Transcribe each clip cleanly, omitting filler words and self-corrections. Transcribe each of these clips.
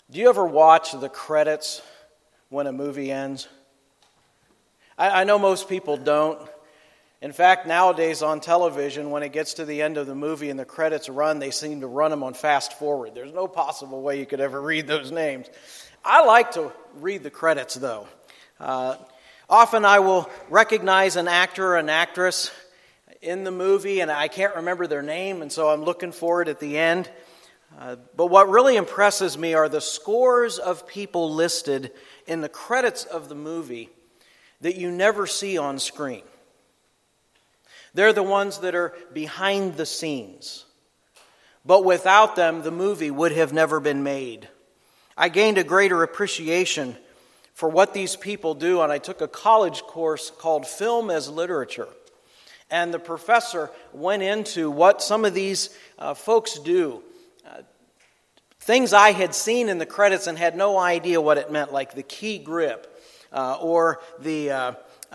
Do you ever watch the credits when a movie ends? I know most people don't. In fact, nowadays on television, when it gets to the end of the movie and the credits run, they seem to run them on fast forward. There's no possible way you could ever read those names. I like to read the credits, though. Often I will recognize an actor or an actress in the movie, and I can't remember their name, and so I'm looking for it at the end. But what really impresses me are the scores of people listed in the credits of the movie that you never see on screen. They're the ones that are behind the scenes. But without them, the movie would have never been made. I gained a greater appreciation for what these people do, and I took a college course called Film as Literature. And the professor went into what some of these folks do. Things I had seen in the credits and had no idea what it meant, like the key grip or the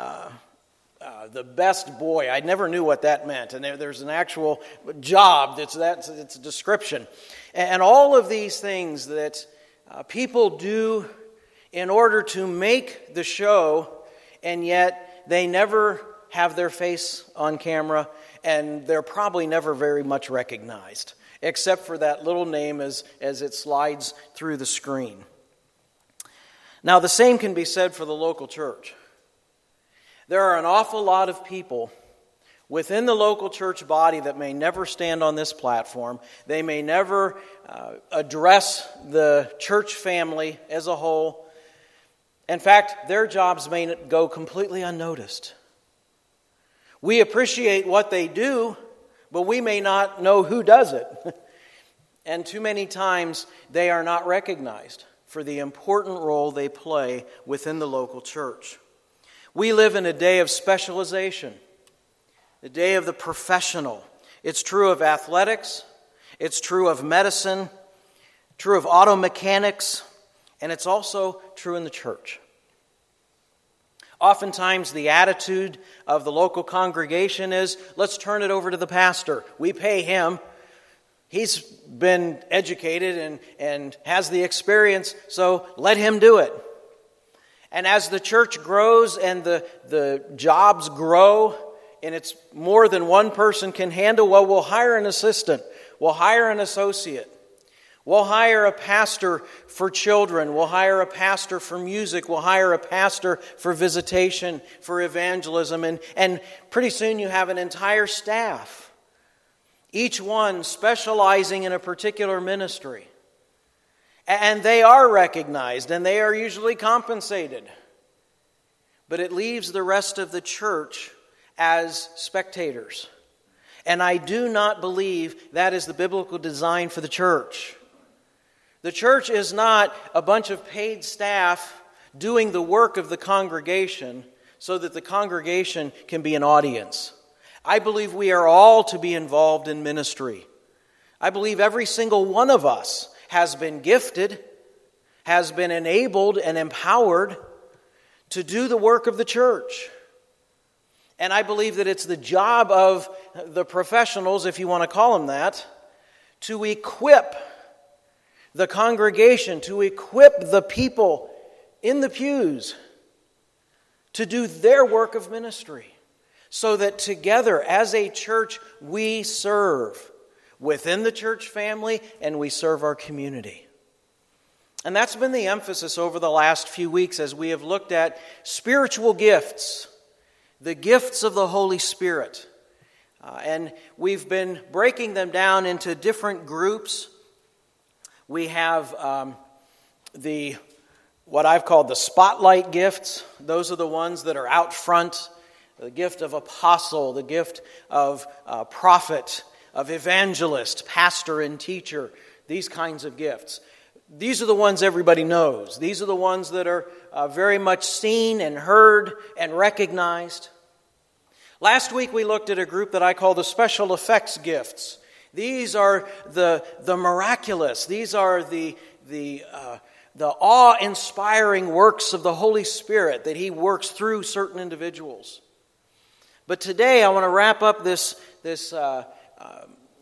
best boy. I never knew what that meant. And there's an actual job it's a description. And all of these things that people do in order to make the show, and yet they never have their face on camera, and they're probably never very much recognized, except for that little name as it slides through the screen. Now, the same can be said for the local church. There are an awful lot of people within the local church body that may never stand on this platform. They may never address the church family as a whole. In fact, their jobs may go completely unnoticed. We appreciate what they do, but we may not know who does it. And too many times they are not recognized for the important role they play within the local church. We live in a day of specialization, the day of the professional. It's true of athletics, it's true of medicine, true of auto mechanics, and it's also true in the church. Oftentimes the attitude of the local congregation is, let's turn it over to the pastor. We pay him. He's been educated and has the experience, so let him do it. And as the church grows and the jobs grow, and it's more than one person can handle, well, we'll hire an assistant. We'll hire an associate. We'll hire a pastor for children. We'll hire a pastor for music. We'll hire a pastor for visitation, for evangelism. And pretty soon you have an entire staff, each one specializing in a particular ministry. And they are recognized, and they are usually compensated. But it leaves the rest of the church as spectators. And I do not believe that is the biblical design for the church. The church is not a bunch of paid staff doing the work of the congregation so that the congregation can be an audience. I believe we are all to be involved in ministry. I believe every single one of us has been gifted, has been enabled and empowered to do the work of the church. And I believe that it's the job of the professionals, if you want to call them that, to equip the congregation, to equip the people in the pews to do their work of ministry, so that together as a church we serve within the church family and we serve our community. And that's been the emphasis over the last few weeks as we have looked at spiritual gifts, the gifts of the Holy Spirit. And we've been breaking them down into different groups. We have what I've called the spotlight gifts. Those are the ones that are out front. The gift of apostle, the gift of prophet, of evangelist, pastor and teacher, these kinds of gifts. These are the ones everybody knows. These are the ones that are very much seen and heard and recognized. Last week we looked at a group that I call the special effects gifts. These are the miraculous. These are the awe-inspiring works of the Holy Spirit that He works through certain individuals. But today I want to wrap up this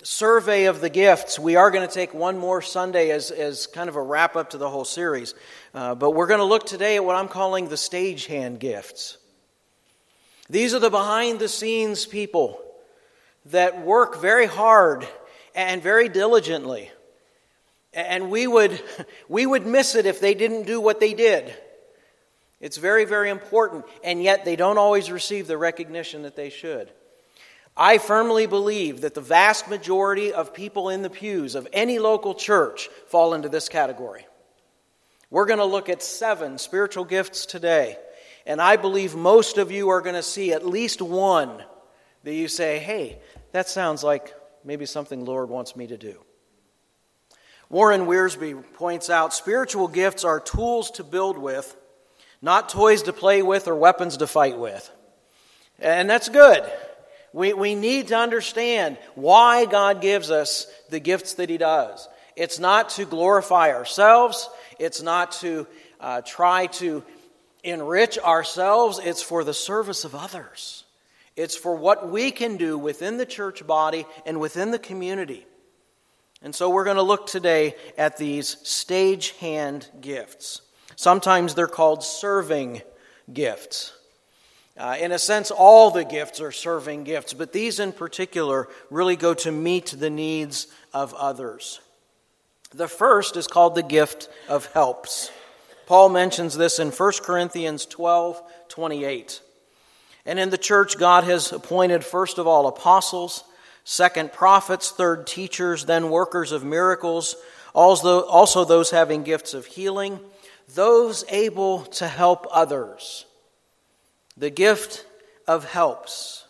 survey of the gifts. We are going to take one more Sunday as kind of a wrap-up to the whole series. But we're going to look today at what I'm calling the stagehand gifts. These are the behind-the-scenes people that work very hard and very diligently. And we would miss it if they didn't do what they did. It's very, very important, and yet they don't always receive the recognition that they should. I firmly believe that the vast majority of people in the pews of any local church fall into this category. We're going to look at 7 spiritual gifts today, and I believe most of you are going to see at least one that you say, hey, that sounds like maybe something the Lord wants me to do. Warren Wiersbe points out, spiritual gifts are tools to build with, not toys to play with or weapons to fight with. And that's good. We need to understand why God gives us the gifts that He does. It's not to glorify ourselves. It's not to try to enrich ourselves. It's for the service of others. It's for what we can do within the church body and within the community. And so we're going to look today at these stagehand gifts. Sometimes they're called serving gifts. In a sense, all the gifts are serving gifts, but these in particular really go to meet the needs of others. The first is called the gift of helps. Paul mentions this in 1 Corinthians 12:28. And in the church, God has appointed first of all apostles, second prophets, third teachers, then workers of miracles, also those having gifts of healing, those able to help others. The gift of helps.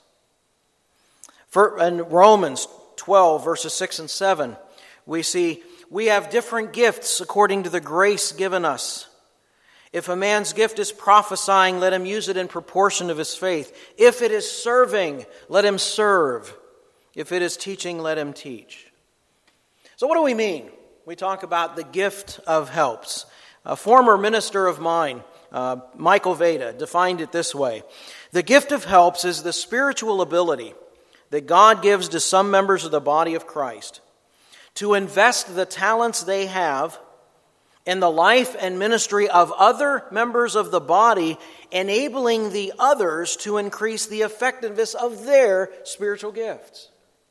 In Romans 12, verses 6 and 7, we see, we have different gifts according to the grace given us. If a man's gift is prophesying, let him use it in proportion of his faith. If it is serving, let him serve. If it is teaching, let him teach. So what do we mean? We talk about the gift of helps. A former minister of mine, Michael Veda, defined it this way. The gift of helps is the spiritual ability that God gives to some members of the body of Christ to invest the talents they have in the life and ministry of other members of the body, enabling the others to increase the effectiveness of their spiritual gifts.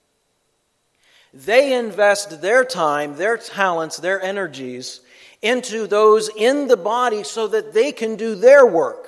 They invest their time, their talents, their energies into those in the body so that they can do their work.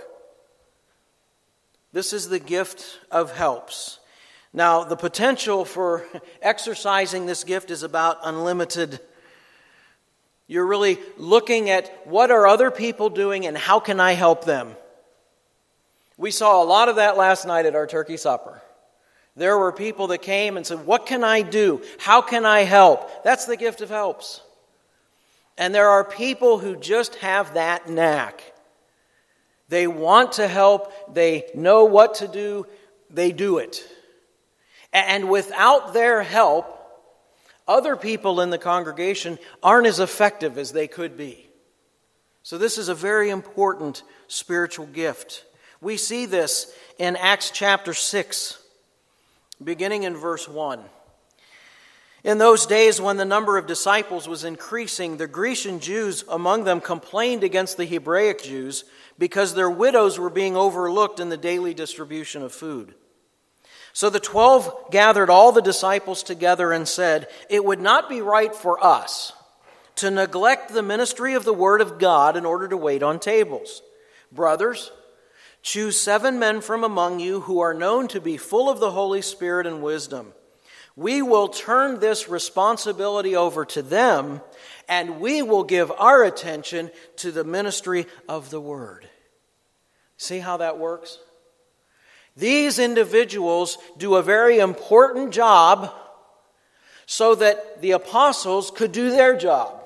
This is the gift of helps. Now, the potential for exercising this gift is about unlimited. You're really looking at what are other people doing and how can I help them? We saw a lot of that last night at our turkey supper. There were people that came and said, what can I do? How can I help? That's the gift of helps. And there are people who just have that knack. They want to help. They know what to do. They do it. And without their help, other people in the congregation aren't as effective as they could be. So this is a very important spiritual gift. We see this in Acts chapter 6, beginning in verse 1. In those days when the number of disciples was increasing, the Grecian Jews among them complained against the Hebraic Jews because their widows were being overlooked in the daily distribution of food. So the 12 gathered all the disciples together and said, it would not be right for us to neglect the ministry of the word of God in order to wait on tables. Brothers, choose 7 men from among you who are known to be full of the Holy Spirit and wisdom. We will turn this responsibility over to them, and we will give our attention to the ministry of the word. See how that works? These individuals do a very important job so that the apostles could do their job.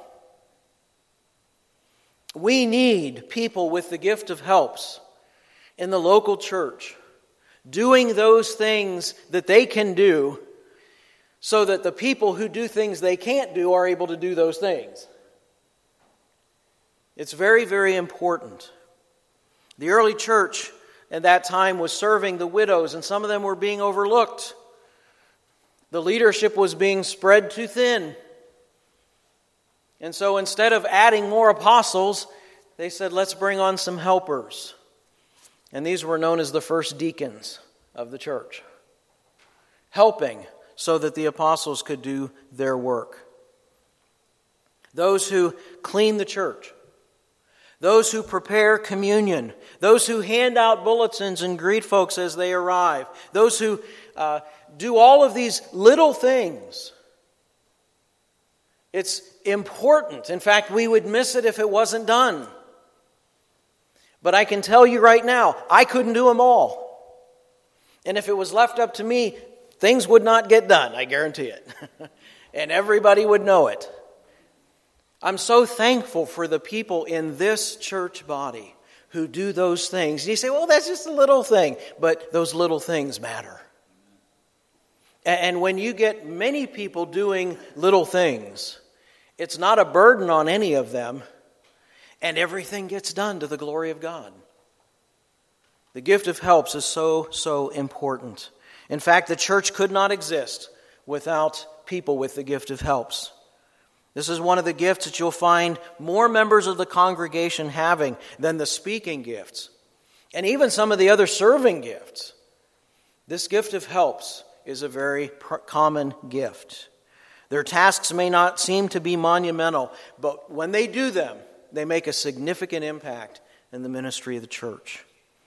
We need people with the gift of helps in the local church doing those things that they can do so that the people who do things they can't do are able to do those things. It's very, very important. The early church at that time was serving the widows, and some of them were being overlooked. The leadership was being spread too thin. And so instead of adding more apostles, they said, let's bring on some helpers. And these were known as the first deacons of the church, helping so that the apostles could do their work. Those who clean the church, those who prepare communion, those who hand out bulletins and greet folks as they arrive, those who do all of these little things. It's important. In fact, we would miss it if it wasn't done. But I can tell you right now, I couldn't do them all. And if it was left up to me, things would not get done, I guarantee it. And everybody would know it. I'm so thankful for the people in this church body who do those things. And you say, well, that's just a little thing. But those little things matter. And when you get many people doing little things, it's not a burden on any of them, and everything gets done to the glory of God. The gift of helps is so important. In fact, the church could not exist without people with the gift of helps. This is one of the gifts that you'll find more members of the congregation having than the speaking gifts, and even some of the other serving gifts. This gift of helps is a very common gift. Their tasks may not seem to be monumental, but when they do them, they make a significant impact in the ministry of the church.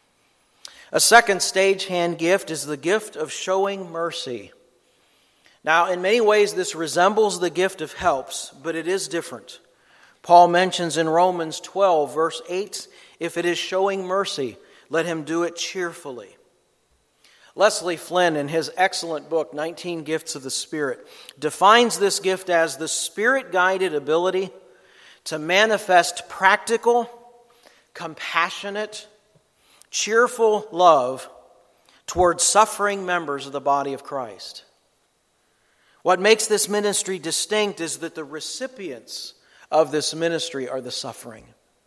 A second stagehand gift is the gift of showing mercy. Now, in many ways, this resembles the gift of helps, but it is different. Paul mentions in Romans 12, verse 8, if it is showing mercy, let him do it cheerfully. Leslie Flynn, in his excellent book, 19 Gifts of the Spirit, defines this gift as the Spirit-guided ability to manifest practical, compassionate, cheerful love towards suffering members of the body of Christ. What makes this ministry distinct is that the recipients of this ministry are the suffering.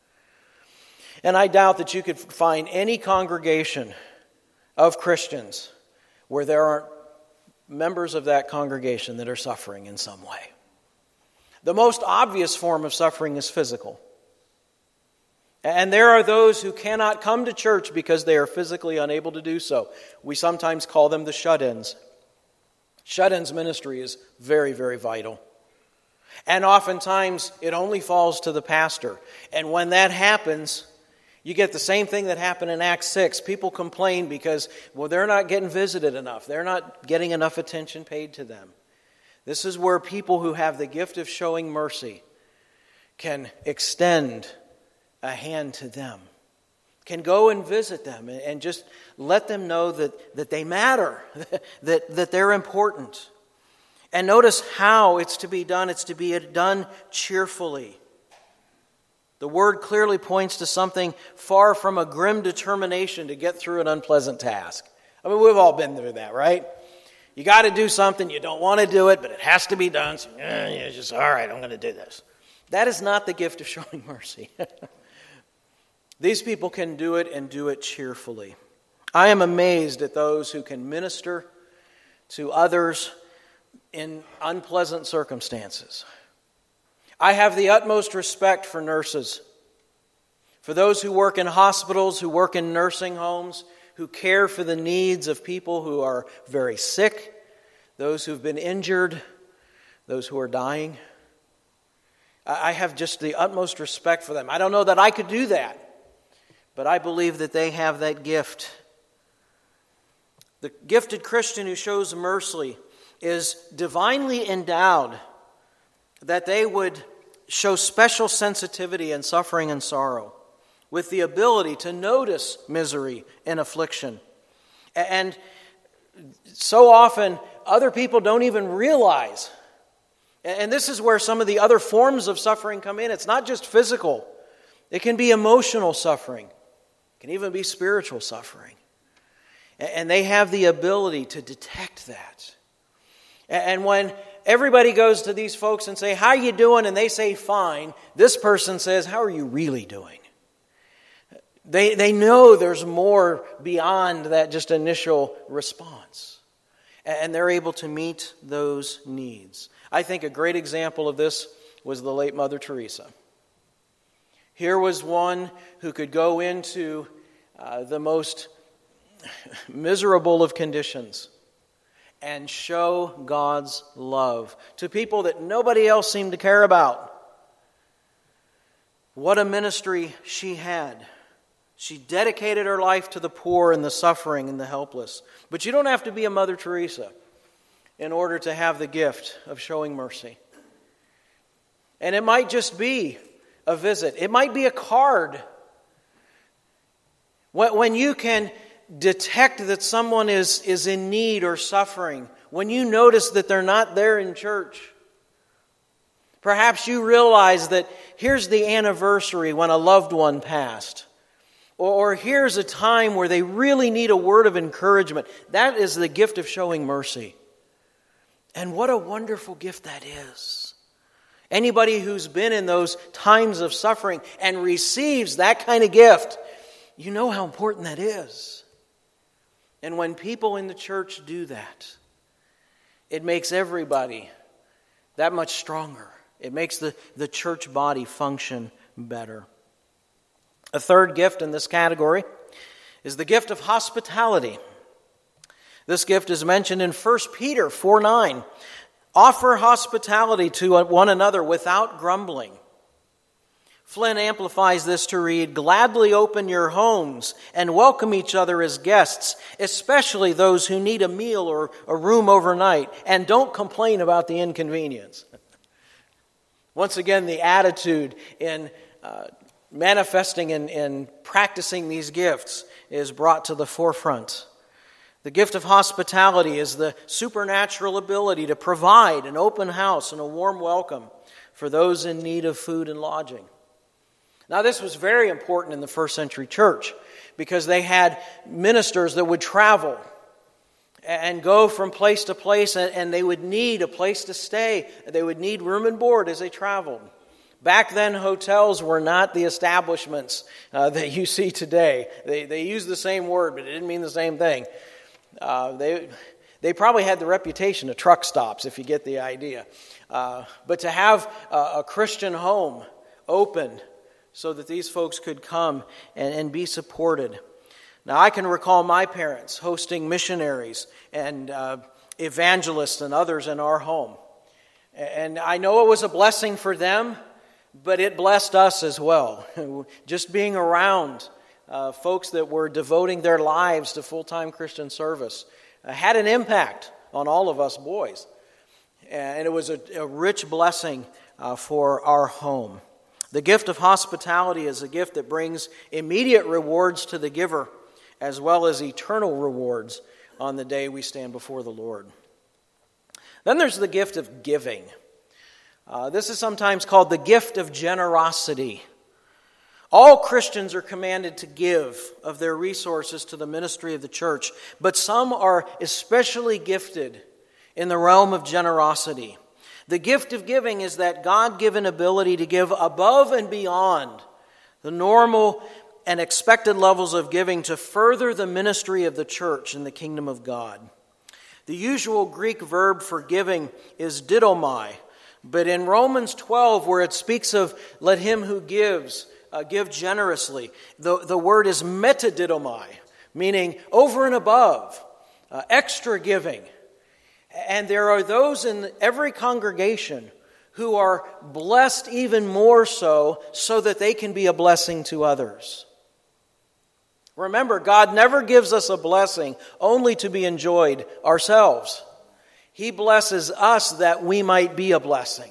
And I doubt that you could find any congregation of Christians where there aren't members of that congregation that are suffering in some way. The most obvious form of suffering is physical. And there are those who cannot come to church because they are physically unable to do so. We sometimes call them the shut-ins. Shut-ins ministry is very, very vital. And oftentimes it only falls to the pastor. And when that happens, you get the same thing that happened in Acts 6. People complain because, well, they're not getting visited enough. They're not getting enough attention paid to them. This is where people who have the gift of showing mercy can extend a hand to them, can go and visit them and just let them know that they matter, that they're important. And notice how it's to be done. It's to be done cheerfully. The word clearly points to something far from a grim determination to get through an unpleasant task. I mean, we've all been through that, right? You got to do something, you don't want to do it, but it has to be done. So you're just, all right, I'm going to do this. That is not the gift of showing mercy. These people can do it and do it cheerfully. I am amazed at those who can minister to others in unpleasant circumstances. I have the utmost respect for nurses, for those who work in hospitals, who work in nursing homes, who care for the needs of people who are very sick, those who've been injured, those who are dying. I have just the utmost respect for them. I don't know that I could do that, but I believe that they have that gift. The gifted Christian who shows mercy is divinely endowed that they would show special sensitivity in suffering and sorrow, with the ability to notice misery and affliction. And so often, other people don't even realize. And this is where some of the other forms of suffering come in. It's not just physical. It can be emotional suffering. It can even be spiritual suffering. And they have the ability to detect that. And when everybody goes to these folks and say, how are you doing? And they say, fine. This person says, how are you really doing? They know there's more beyond that just initial response. And they're able to meet those needs. I think a great example of this was the late Mother Teresa. Here was one who could go into the most miserable of conditions and show God's love to people that nobody else seemed to care about. What a ministry she had. She dedicated her life to the poor and the suffering and the helpless. But you don't have to be a Mother Teresa in order to have the gift of showing mercy. And it might just be a visit. It might be a card. When you can detect that someone is in need or suffering, when you notice that they're not there in church, perhaps you realize that here's the anniversary when a loved one passed. Or here's a time where they really need a word of encouragement. That is the gift of showing mercy. And what a wonderful gift that is. Anybody who's been in those times of suffering and receives that kind of gift, you know how important that is. And when people in the church do that, it makes everybody that much stronger. It makes the church body function better. A third gift in this category is the gift of hospitality. This gift is mentioned in 1 Peter 4:9. Offer hospitality to one another without grumbling. Flynn amplifies this to read, gladly open your homes and welcome each other as guests, especially those who need a meal or a room overnight, and don't complain about the inconvenience. Once again, the attitude in manifesting and practicing these gifts is brought to the forefront. The gift of hospitality is the supernatural ability to provide an open house and a warm welcome for those in need of food and lodging. Now, this was very important in the first century church because they had ministers that would travel and go from place to place, and they would need a place to stay. They would need room and board as they traveled. Back then, hotels were not the establishments that you see today. They used the same word, but it didn't mean the same thing. They probably had the reputation of truck stops, if you get the idea. But to have a Christian home open so that these folks could come and be supported. Now, I can recall my parents hosting missionaries and evangelists and others in our home. And I know it was a blessing for them, but it blessed us as well. Just being around folks that were devoting their lives to full-time Christian service had an impact on all of us boys. And it was a rich blessing for our home. The gift of hospitality is a gift that brings immediate rewards to the giver, as well as eternal rewards on the day we stand before the Lord. Then there's the gift of giving. This is sometimes called the gift of generosity. All Christians are commanded to give of their resources to the ministry of the church, but some are especially gifted in the realm of generosity. The gift of giving is that God-given ability to give above and beyond the normal and expected levels of giving to further the ministry of the church in the kingdom of God. The usual Greek verb for giving is didomai, but in Romans 12, where it speaks of let him who gives give generously, the word is metadidomai, meaning over and above, extra giving. And there are those in every congregation who are blessed even more so that they can be a blessing to others. Remember, God never gives us a blessing only to be enjoyed ourselves. He blesses us that we might be a blessing.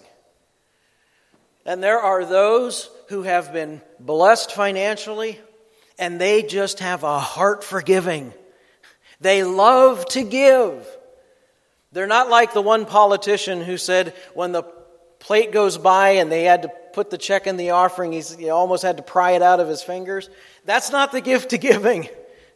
And there are those who have been blessed financially, and they just have a heart for giving. They love to give. They're not like the one politician who said when the plate goes by and they had to put the check in the offering, he almost had to pry it out of his fingers. That's not the gift of giving.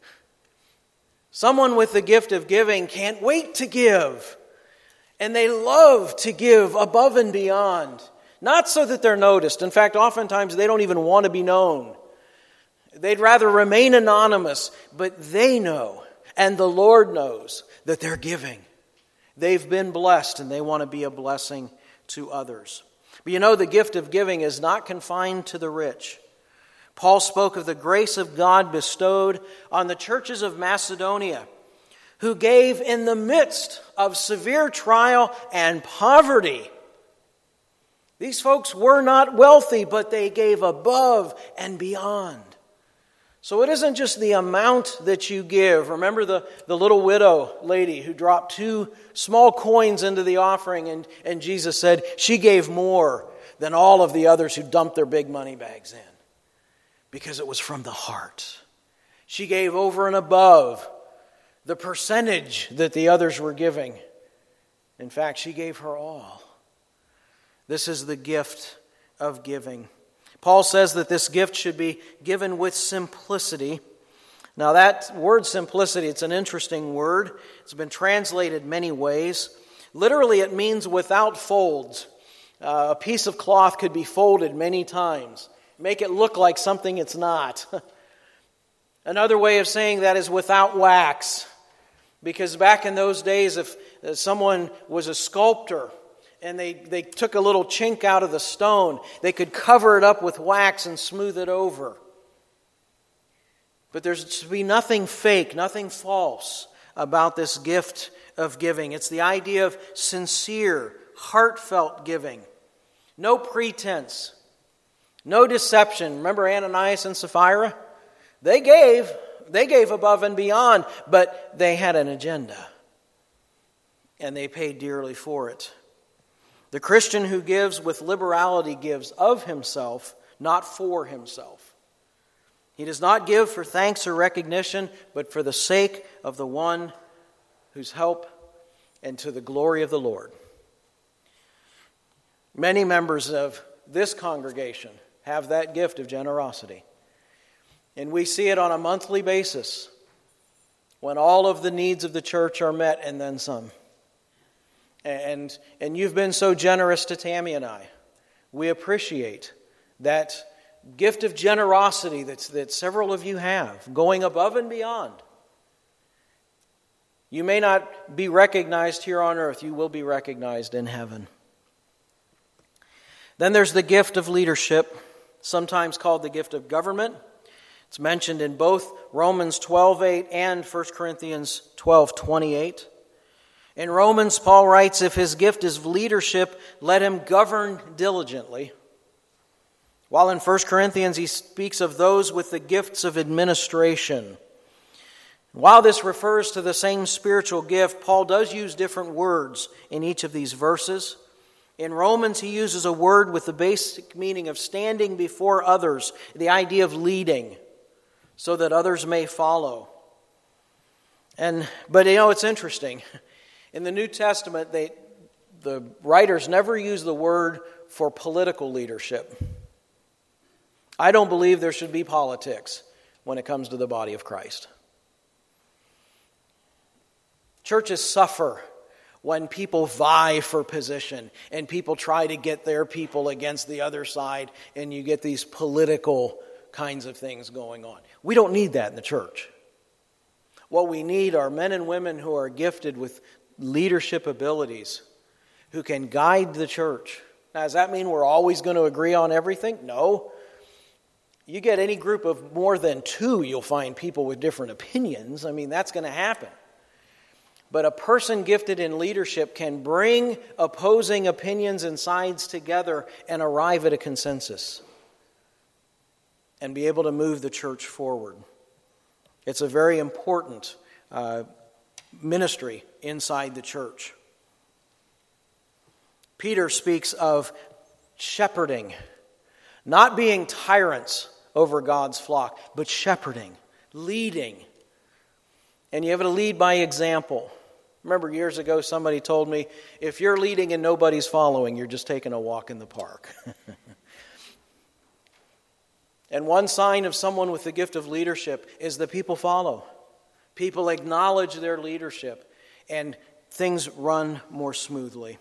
Someone with the gift of giving can't wait to give. And they love to give above and beyond. Not so that they're noticed. In fact, oftentimes they don't even want to be known. They'd rather remain anonymous, but they know, and the Lord knows, that they're giving. They've been blessed and they want to be a blessing to others. But you know, the gift of giving is not confined to the rich. Paul spoke of the grace of God bestowed on the churches of Macedonia, who gave in the midst of severe trial and poverty. These folks were not wealthy, but they gave above and beyond. So it isn't just the amount that you give. Remember the little widow lady who dropped 2 small coins into the offering, and Jesus said she gave more than all of the others who dumped their big money bags in, because it was from the heart. She gave over and above the percentage that the others were giving. In fact, she gave her all. This is the gift of giving. Paul says that this gift should be given with simplicity. Now that word simplicity, it's an interesting word. It's been translated many ways. Literally, it means without folds. A piece of cloth could be folded many times. Make it look like something it's not. Another way of saying that is without wax. Because back in those days, if someone was a sculptor and they took a little chink out of the stone, they could cover it up with wax and smooth it over. But there's to be nothing fake, nothing false about this gift of giving. It's the idea of sincere, heartfelt giving. No pretense. No deception. Remember Ananias and Sapphira? They gave above and beyond, but they had an agenda. And they paid dearly for it. The Christian who gives with liberality gives of himself, not for himself. He does not give for thanks or recognition, but for the sake of the one whose help and to the glory of the Lord. Many members of this congregation have that gift of generosity. And we see it on a monthly basis when all of the needs of the church are met and then some. And you've been so generous to Tammy and I. We appreciate that gift of generosity that several of you have, going above and beyond. You may not be recognized here on earth. You will be recognized in heaven. Then there's the gift of leadership, sometimes called the gift of government. It's mentioned in both Romans 12:8 and 1 Corinthians 12:28. In Romans, Paul writes, if his gift is leadership, let him govern diligently. While in 1 Corinthians, he speaks of those with the gifts of administration. While this refers to the same spiritual gift, Paul does use different words in each of these verses. In Romans, he uses a word with the basic meaning of standing before others, the idea of leading, so that others may follow. But it's interesting. In the New Testament, the writers never use the word for political leadership. I don't believe there should be politics when it comes to the body of Christ. Churches suffer when people vie for position and people try to get their people against the other side, and you get these political kinds of things going on. We don't need that in the church. What we need are men and women who are gifted with leadership abilities, who can guide the church. Now, does that mean we're always going to agree on everything? No. You get any group of more than 2, you'll find people with different opinions. That's going to happen. But a person gifted in leadership can bring opposing opinions and sides together and arrive at a consensus and be able to move the church forward. It's a very important ministry inside the church. Peter speaks of shepherding, not being tyrants over God's flock, but shepherding, leading. And you have to lead by example. Remember years ago somebody told me, if you're leading and nobody's following, you're just taking a walk in the park. And one sign of someone with the gift of leadership is that people follow. People acknowledge their leadership, and things run more smoothly.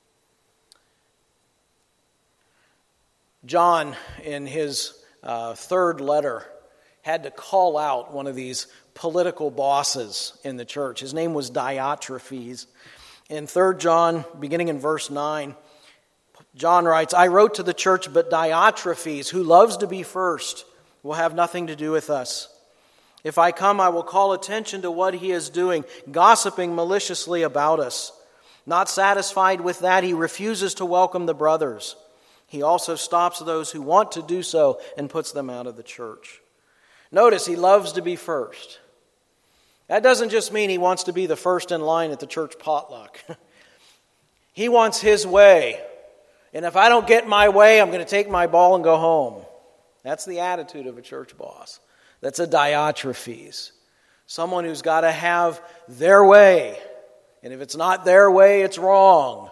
John, in his third letter, had to call out one of these political bosses in the church. His name was Diotrephes. In 3 John, beginning in verse 9, John writes, I wrote to the church, but Diotrephes, who loves to be first, will have nothing to do with us. If I come, I will call attention to what he is doing, gossiping maliciously about us. Not satisfied with that, he refuses to welcome the brothers. He also stops those who want to do so and puts them out of the church. Notice, he loves to be first. That doesn't just mean he wants to be the first in line at the church potluck. He wants his way. And if I don't get my way, I'm going to take my ball and go home. That's the attitude of a church boss. That's a Diotrephes. Someone who's got to have their way. And if it's not their way, it's wrong.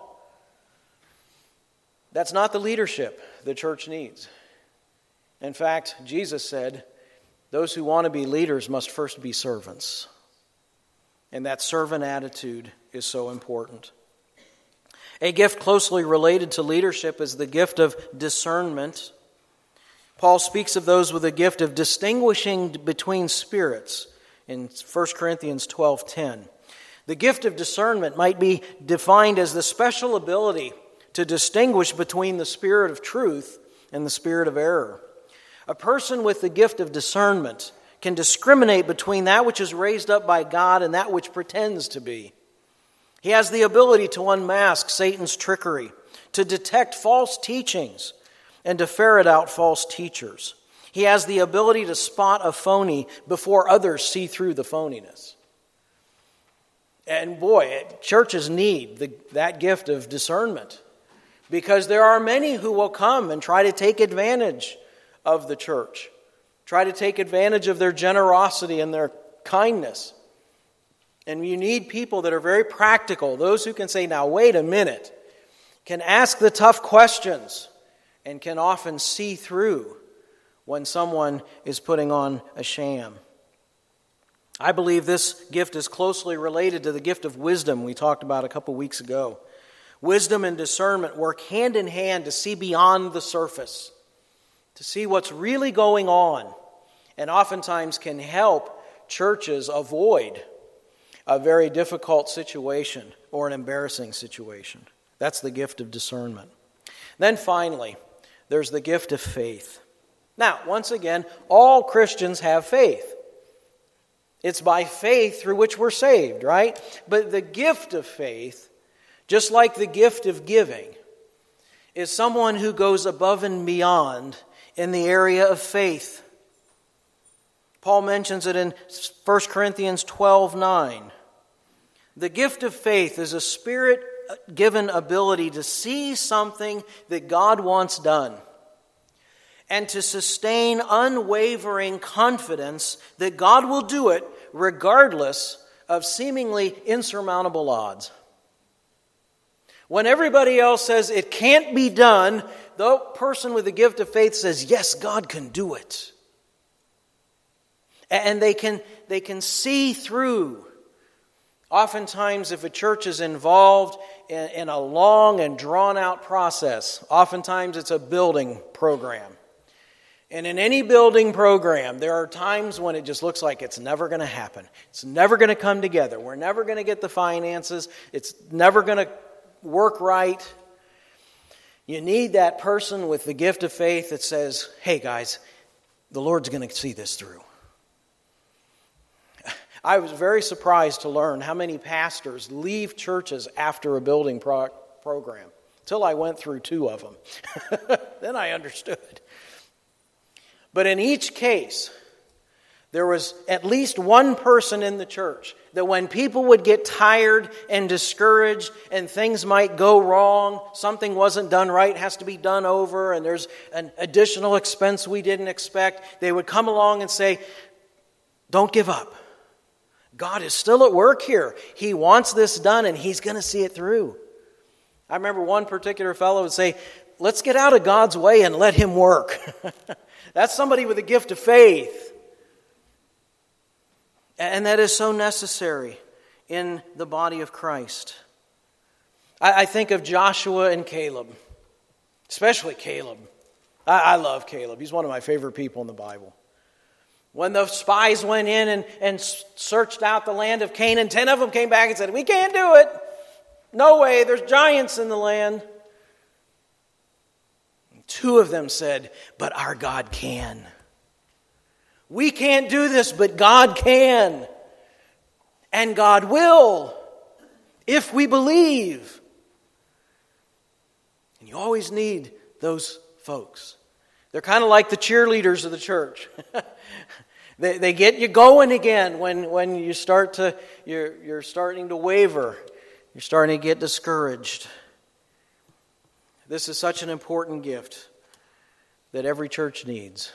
That's not the leadership the church needs. In fact, Jesus said, those who want to be leaders must first be servants. And that servant attitude is so important. A gift closely related to leadership is the gift of discernment. Paul speaks of those with a gift of distinguishing between spirits in 1 Corinthians 12:10. The gift of discernment might be defined as the special ability to distinguish between the spirit of truth and the spirit of error. A person with the gift of discernment can discriminate between that which is raised up by God and that which pretends to be. He has the ability to unmask Satan's trickery, to detect false teachings, and to ferret out false teachers. He has the ability to spot a phony before others see through the phoniness. And boy, churches need that gift of discernment, because there are many who will come and try to take advantage of the church, try to take advantage of their generosity and their kindness. And you need people that are very practical, those who can say, now wait a minute, can ask the tough questions, and can often see through when someone is putting on a sham. I believe this gift is closely related to the gift of wisdom we talked about a couple weeks ago. Wisdom and discernment work hand in hand to see beyond the surface, to see what's really going on, and oftentimes can help churches avoid a very difficult situation or an embarrassing situation. That's the gift of discernment. Then finally, there's the gift of faith. Now, once again, all Christians have faith. It's by faith through which we're saved, right? But the gift of faith, just like the gift of giving, is someone who goes above and beyond in the area of faith. Paul mentions it in 1 Corinthians 12:9. The gift of faith is a Spirit-given ability to see something that God wants done and to sustain unwavering confidence that God will do it regardless of seemingly insurmountable odds. When everybody else says it can't be done, the person with the gift of faith says, yes, God can do it. And they can see through. Oftentimes, if a church is involved in a long and drawn-out process, oftentimes it's a building program. And in any building program, there are times when it just looks like it's never going to happen. It's never going to come together. We're never going to get the finances. It's never going to work right. You need that person with the gift of faith that says, hey guys, the Lord's going to see this through. I was very surprised to learn how many pastors leave churches after a building program, until I went through 2 of them. Then I understood. But in each case, there was at least one person in the church that when people would get tired and discouraged and things might go wrong, something wasn't done right, has to be done over, and there's an additional expense we didn't expect, they would come along and say, don't give up. God is still at work here. He wants this done and He's going to see it through. I remember one particular fellow would say, let's get out of God's way and let Him work. That's somebody with a gift of faith. And that is so necessary in the body of Christ. I think of Joshua and Caleb, especially Caleb. I love Caleb. He's one of my favorite people in the Bible. When the spies went in and searched out the land of Canaan, 10 of them came back and said, we can't do it. No way, there's giants in the land. And 2 of them said, but our God can. We can't do this, but God can. And God will, if we believe. And you always need those folks. They're kind of like the cheerleaders of the church. They get you going again when you start to you're starting to waver. You're starting to get discouraged. This is such an important gift that every church needs.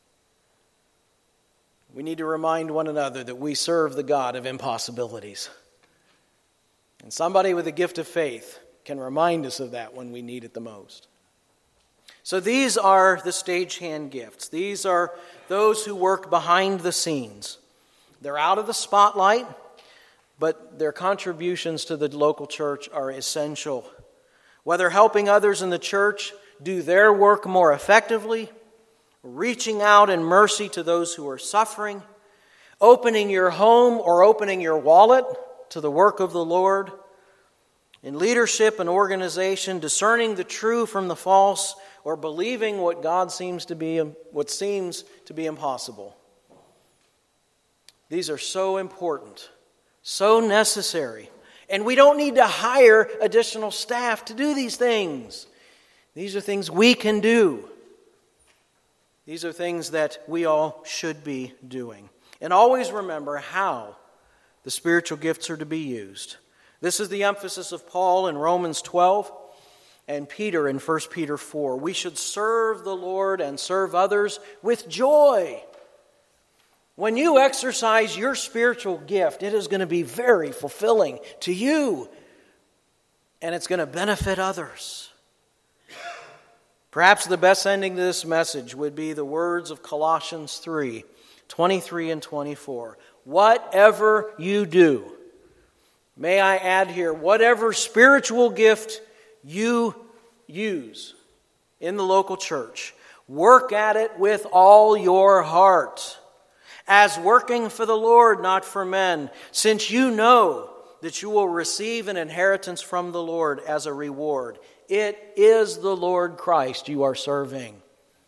We need to remind one another that we serve the God of impossibilities. And somebody with a gift of faith can remind us of that when we need it the most. So these are the stagehand gifts. These are those who work behind the scenes. They're out of the spotlight, but their contributions to the local church are essential. Whether helping others in the church do their work more effectively, reaching out in mercy to those who are suffering, opening your home or opening your wallet to the work of the Lord, in leadership and organization, discerning the true from the false, or believing what seems to be impossible. These are so important, so necessary, and we don't need to hire additional staff to do these things. These are things we can do. These are things that we all should be doing. And always remember how the spiritual gifts are to be used. This is the emphasis of Paul in Romans 12 and Peter in 1 Peter 4. We should serve the Lord and serve others with joy. When you exercise your spiritual gift, it is going to be very fulfilling to you, and it's going to benefit others. Perhaps the best ending to this message would be the words of Colossians 3:23 and 24. Whatever you do, may I add here, whatever spiritual gift you use in the local church, work at it with all your heart, as working for the Lord, not for men, since you know that you will receive an inheritance from the Lord as a reward. It is the Lord Christ you are serving.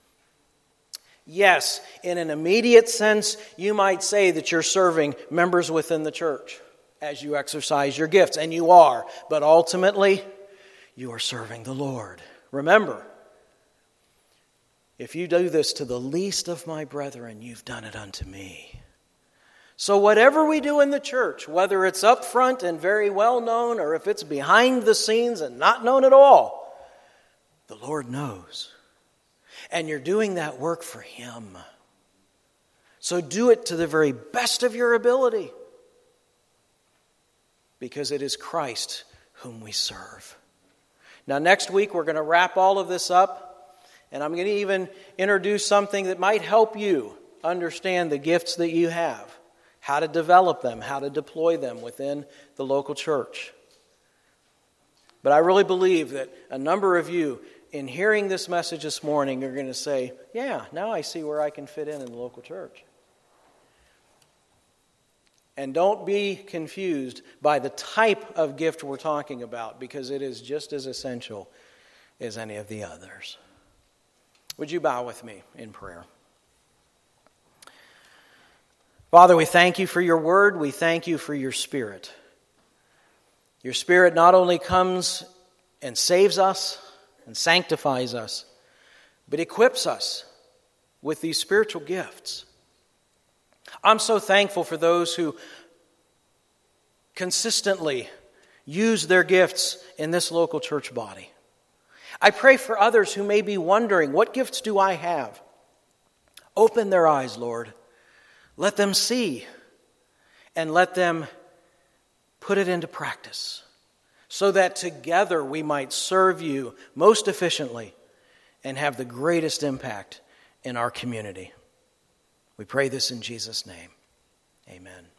Yes, in an immediate sense, you might say that you're serving members within the church as you exercise your gifts, and you are. But ultimately, you are serving the Lord. Remember, if you do this to the least of my brethren, you've done it unto me. So whatever we do in the church, whether it's up front and very well known, or if it's behind the scenes and not known at all, the Lord knows. And you're doing that work for Him. So do it to the very best of your ability, because it is Christ whom we serve. Now, next week, we're going to wrap all of this up, and I'm going to even introduce something that might help you understand the gifts that you have, how to develop them, how to deploy them within the local church. But I really believe that a number of you, in hearing this message this morning, are going to say, yeah, now I see where I can fit in the local church. And don't be confused by the type of gift we're talking about, because it is just as essential as any of the others. Would you bow with me in prayer? Father, we thank you for your word. We thank you for your Spirit. Your Spirit not only comes and saves us and sanctifies us, but equips us with these spiritual gifts. I'm so thankful for those who consistently use their gifts in this local church body. I pray for others who may be wondering, what gifts do I have? Open their eyes, Lord. Let them see, and let them put it into practice, so that together we might serve you most efficiently and have the greatest impact in our community. We pray this in Jesus' name. Amen.